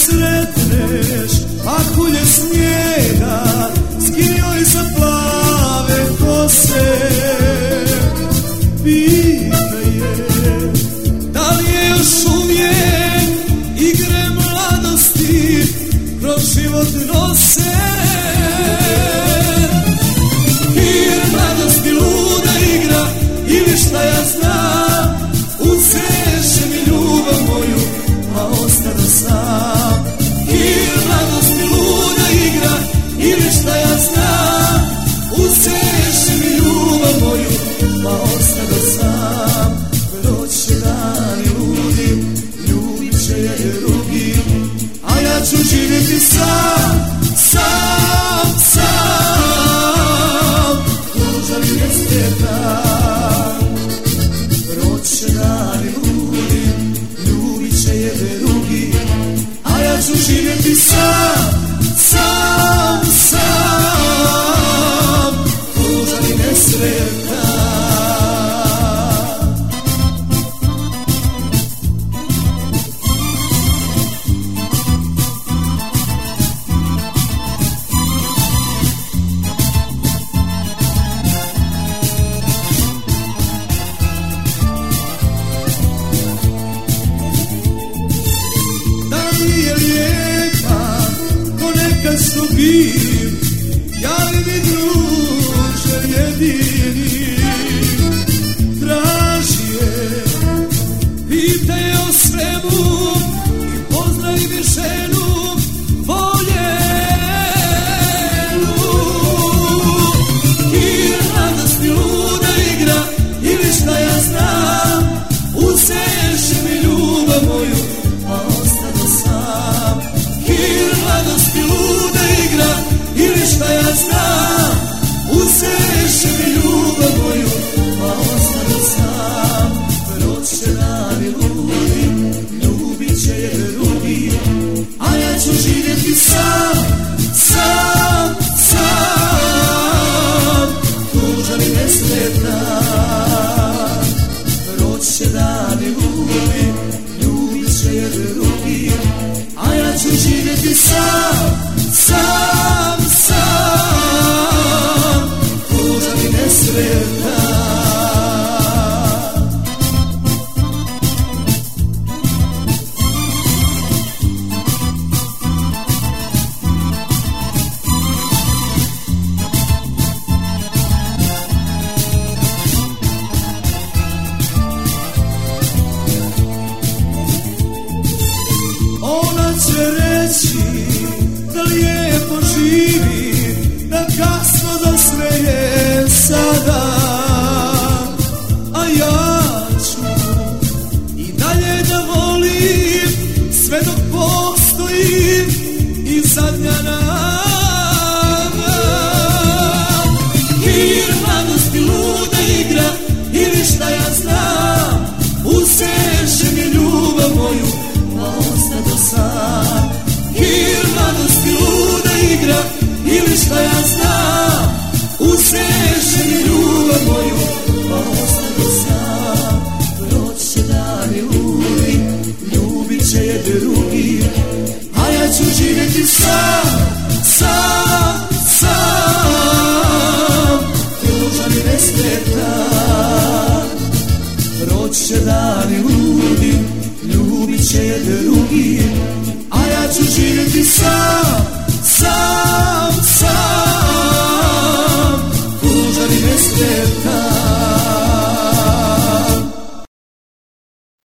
sretneš, pahulje snijega skinjoj sa plave kose. Pita je, da li je još uvijek igre mladosti kroz život nose. Igre mladosti luda igra, ili šta ja znam, uzeše mi ljubav moju, pa ostanu sam. Igre mladosti luda igra, ili šta ja znam, uzeše mi ljubav moju, pa ostanu sam. Proće dani ludi, ljubit će je drugi, a ja ću živjeti sam, sam, sam, tužan i nespretan. Proće dani ludi, ljubit će je drugi, a ja ću živjeti sam, sam, sam, tužan i nespretan. Stupim, javi mi druže jedini, traži je, pita je o svemu i pozdravi mi ženu voljenu. Igre mladosti luda igra, ili šta ja znam, uzeše mi ljubav moju, a ostanu sam. Igre mladosti luda igra, ili šta ja znam, uzeše mi ljubav moju, pa ostanu sam. Proće dani ludi, ljubit će je drugi, a ja ću živjeti sam, sam, sam, tužan i nesretan. Proće dani ludi, ljubit će je drugi, a ja ću živjeti sam, sam, sam, tužan i nesretan. Ona će reći da lijepo živi, da kasno da sve je sada, a ja ću i dalje da volim sve dok postojim i zadnja nada. Igre mladosti luda igra, ili šta ja znam, uzeše mi ljubav moju, pa ostanu sam. Igre mladosti luda igra, ili šta ja znam, uzeše mi ljubav moju, pa ostanu sam. Proće dani ludi, ljubit će je drugi, a ja ću živjeti sam, sam, sam, tužan i nespretan. Proće dani ludi, ljubit će je drugi, a ja ću živjeti sam, sam.